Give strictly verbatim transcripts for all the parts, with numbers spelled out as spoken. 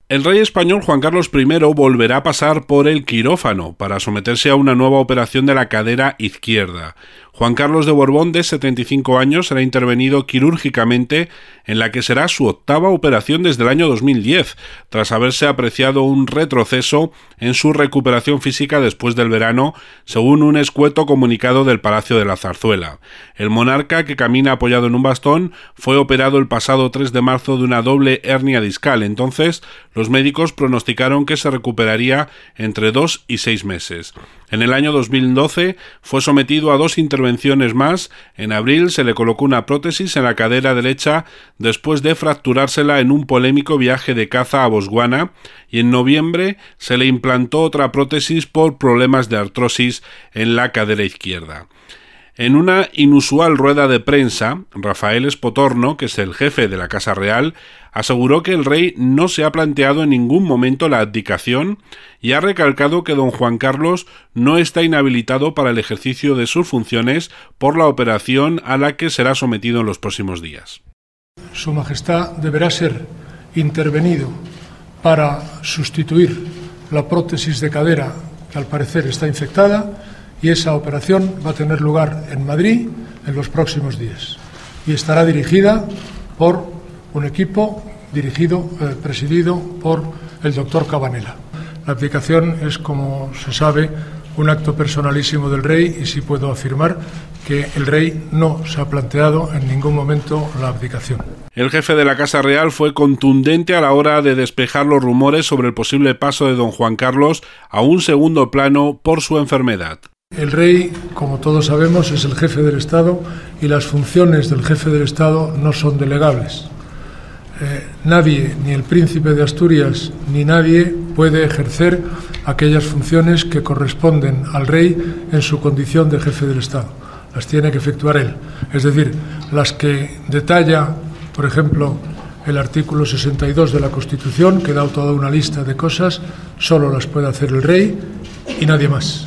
El rey español Juan Carlos primero volverá a pasar por el quirófano para someterse a una nueva operación de la cadera izquierda. Juan Carlos de Borbón, de setenta y cinco años, será intervenido quirúrgicamente en la que será su octava operación desde el año dos mil diez, tras haberse apreciado un retroceso en su recuperación física después del verano, según un escueto comunicado del Palacio de la Zarzuela. El monarca, que camina apoyado en un bastón, fue operado el pasado tres de marzo de una doble hernia discal. Entonces, los médicos pronosticaron que se recuperaría entre dos y seis meses. En el año dos mil doce fue sometido a dos intervenciones más. En abril se le colocó una prótesis en la cadera derecha después de fracturársela en un polémico viaje de caza a Botswana, y en noviembre se le implantó otra prótesis por problemas de artrosis en la cadera izquierda. En una inusual rueda de prensa, Rafael Espotorno, que es el jefe de la Casa Real, aseguró que el rey no se ha planteado en ningún momento la abdicación y ha recalcado que don Juan Carlos no está inhabilitado para el ejercicio de sus funciones por la operación a la que será sometido en los próximos días. Su Majestad deberá ser intervenido para sustituir la prótesis de cadera que al parecer está infectada, y esa operación va a tener lugar en Madrid en los próximos días y estará dirigida por un equipo dirigido, eh, presidido por el doctor Cabanela. La abdicación es, como se sabe, un acto personalísimo del rey, y sí puedo afirmar que el rey no se ha planteado en ningún momento la abdicación. El jefe de la Casa Real fue contundente a la hora de despejar los rumores sobre el posible paso de don Juan Carlos a un segundo plano por su enfermedad. El rey, como todos sabemos, es el jefe del Estado y las funciones del jefe del Estado no son delegables. Eh, nadie, ni el príncipe de Asturias, ni nadie puede ejercer aquellas funciones que corresponden al rey en su condición de jefe del Estado. Las tiene que efectuar él. Es decir, las que detalla, por ejemplo, el artículo sesenta y dos de la Constitución, que da toda una lista de cosas, solo las puede hacer el rey y nadie más.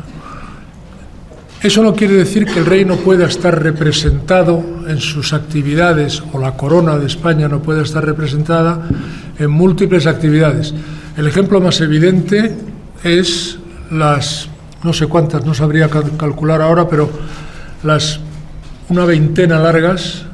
Eso no quiere decir que el rey no pueda estar representado en sus actividades, o la corona de España no pueda estar representada en múltiples actividades. El ejemplo más evidente es las, no sé cuántas, no sabría calcular ahora, pero las una veintena largas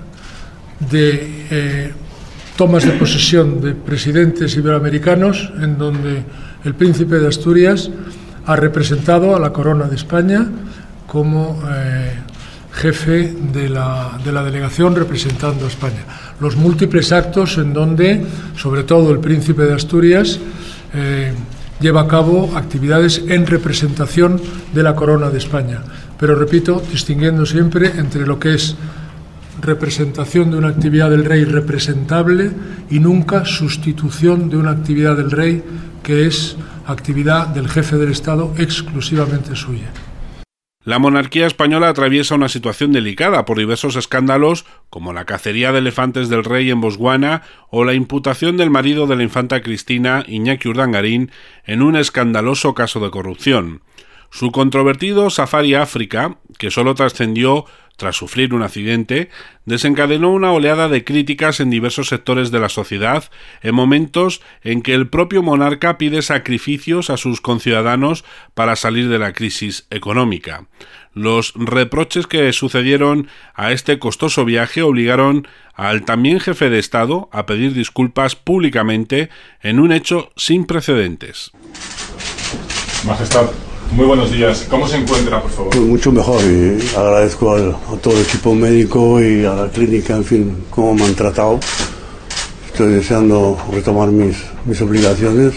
de eh, tomas de posesión de presidentes iberoamericanos en donde el príncipe de Asturias ha representado a la corona de España como eh, jefe de la, de la delegación representando a España. Los múltiples actos en donde, sobre todo el príncipe de Asturias, eh, lleva a cabo actividades en representación de la corona de España. Pero, repito, distinguiendo siempre entre lo que es representación de una actividad del rey representable y nunca sustitución de una actividad del rey que es actividad del jefe del Estado exclusivamente suya. La monarquía española atraviesa una situación delicada por diversos escándalos, como la cacería de elefantes del rey en Botswana o la imputación del marido de la infanta Cristina, Iñaki Urdangarín, en un escandaloso caso de corrupción. Su controvertido Safari África, que solo trascendió tras sufrir un accidente, desencadenó una oleada de críticas en diversos sectores de la sociedad en momentos en que el propio monarca pide sacrificios a sus conciudadanos para salir de la crisis económica. Los reproches que sucedieron a este costoso viaje obligaron al también jefe de Estado a pedir disculpas públicamente en un hecho sin precedentes. Majestad, muy buenos días. ¿Cómo se encuentra, por favor? Pues mucho mejor, y agradezco al, a todo el equipo médico y a la clínica, en fin, cómo me han tratado. Estoy deseando retomar mis, mis obligaciones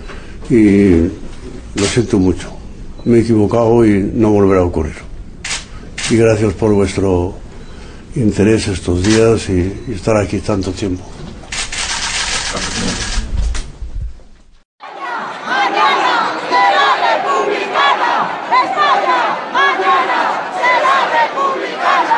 y lo siento mucho. Me he equivocado y no volverá a ocurrir. Y gracias por vuestro interés estos días y, y estar aquí tanto tiempo.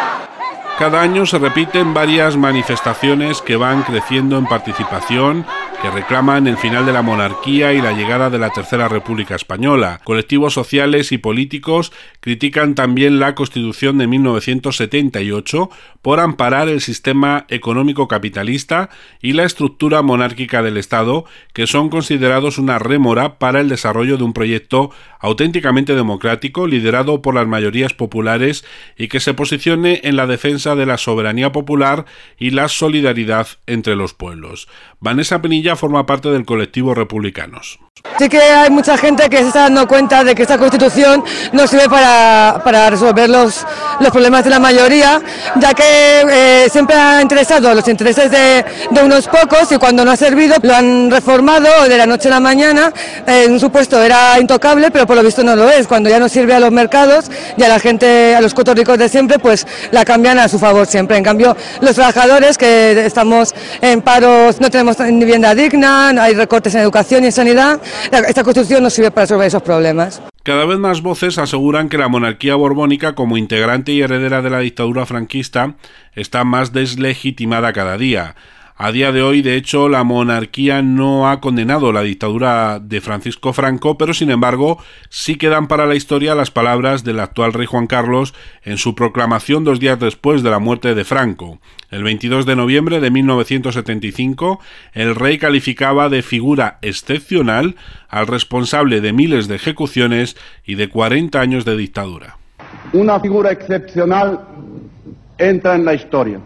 Cada año se repiten varias manifestaciones que van creciendo en participación que reclaman el final de la monarquía y la llegada de la Tercera República Española. Colectivos sociales y políticos critican también la Constitución de mil novecientos setenta y ocho por amparar el sistema económico capitalista y la estructura monárquica del Estado, que son considerados una rémora para el desarrollo de un proyecto auténticamente democrático liderado por las mayorías populares y que se posicione en la defensa de la soberanía popular y la solidaridad entre los pueblos. Vanessa Penilla forma parte del colectivo Republicanos. Sí que hay mucha gente que se está dando cuenta de que esta Constitución no sirve para, para resolver los, los problemas de la mayoría, ya que eh, siempre ha interesado los intereses de, de unos pocos y cuando no ha servido lo han reformado de la noche a la mañana. Eh, en un supuesto era intocable, pero por lo visto no lo es. Cuando ya no sirve a los mercados y a la gente, a los cuatro ricos de siempre, pues la cambian a su favor siempre. En cambio, los trabajadores que estamos en paros, no tenemos ni vivienda digna, hay recortes en educación y en sanidad, esta Constitución no sirve para resolver esos problemas. Cada vez más voces aseguran que la monarquía borbónica, como integrante y heredera de la dictadura franquista, está más deslegitimada cada día. A día de hoy, de hecho, la monarquía no ha condenado la dictadura de Francisco Franco, pero sin embargo sí quedan para la historia las palabras del actual rey Juan Carlos en su proclamación dos días después de la muerte de Franco. El veintidós de noviembre de mil novecientos setenta y cinco, el rey calificaba de figura excepcional al responsable de miles de ejecuciones y de cuarenta años de dictadura. Una figura excepcional entra en la historia.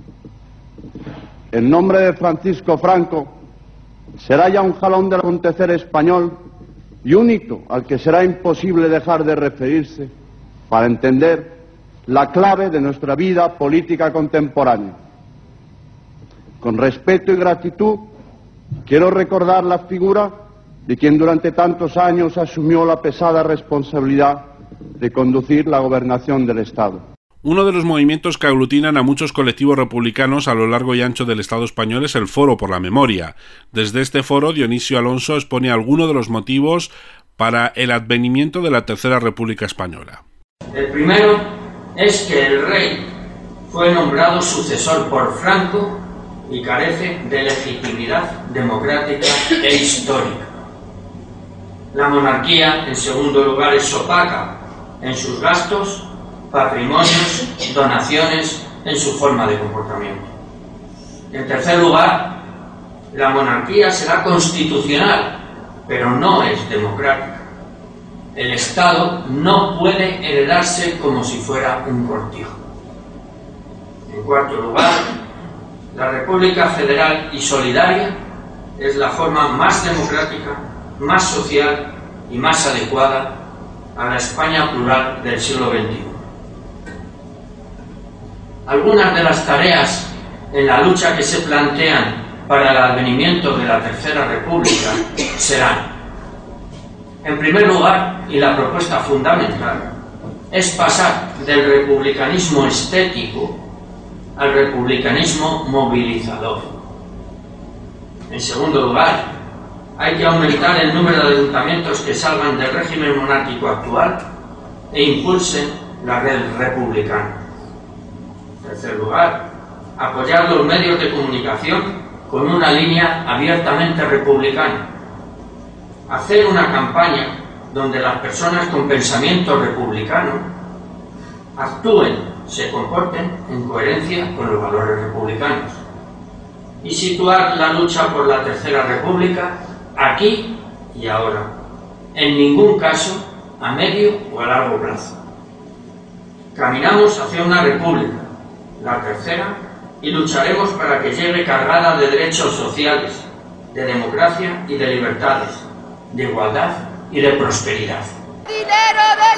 El nombre de Francisco Franco será ya un jalón del acontecer español y un hito al que será imposible dejar de referirse para entender la clave de nuestra vida política contemporánea. Con respeto y gratitud quiero recordar la figura de quien durante tantos años asumió la pesada responsabilidad de conducir la gobernación del Estado. Uno de los movimientos que aglutinan a muchos colectivos republicanos a lo largo y ancho del Estado español es el Foro por la Memoria. Desde este foro, Dionisio Alonso expone algunos de los motivos para el advenimiento de la Tercera República Española. El primero es que el rey fue nombrado sucesor por Franco y carece de legitimidad democrática e histórica. La monarquía, en segundo lugar, es opaca en sus gastos, patrimonios, donaciones, en su forma de comportamiento. En tercer lugar, la monarquía será constitucional, pero no es democrática. El Estado no puede heredarse como si fuera un cortijo. En cuarto lugar, la República Federal y Solidaria es la forma más democrática, más social y más adecuada a la España plural del siglo veintiuno. Algunas de las tareas en la lucha que se plantean para el advenimiento de la Tercera República serán: en primer lugar, y la propuesta fundamental, es pasar del republicanismo estético al republicanismo movilizador. En segundo lugar, hay que aumentar el número de ayuntamientos que salgan del régimen monárquico actual e impulsen la red republicana. En tercer lugar, apoyar los medios de comunicación con una línea abiertamente republicana. Hacer una campaña donde las personas con pensamiento republicano actúen, se comporten en coherencia con los valores republicanos. Y situar la lucha por la Tercera República aquí y ahora, en ningún caso a medio o a largo plazo. Caminamos hacia una república, la tercera, y lucharemos para que llegue cargada de derechos sociales, de democracia y de libertades, de igualdad y de prosperidad. Dinero de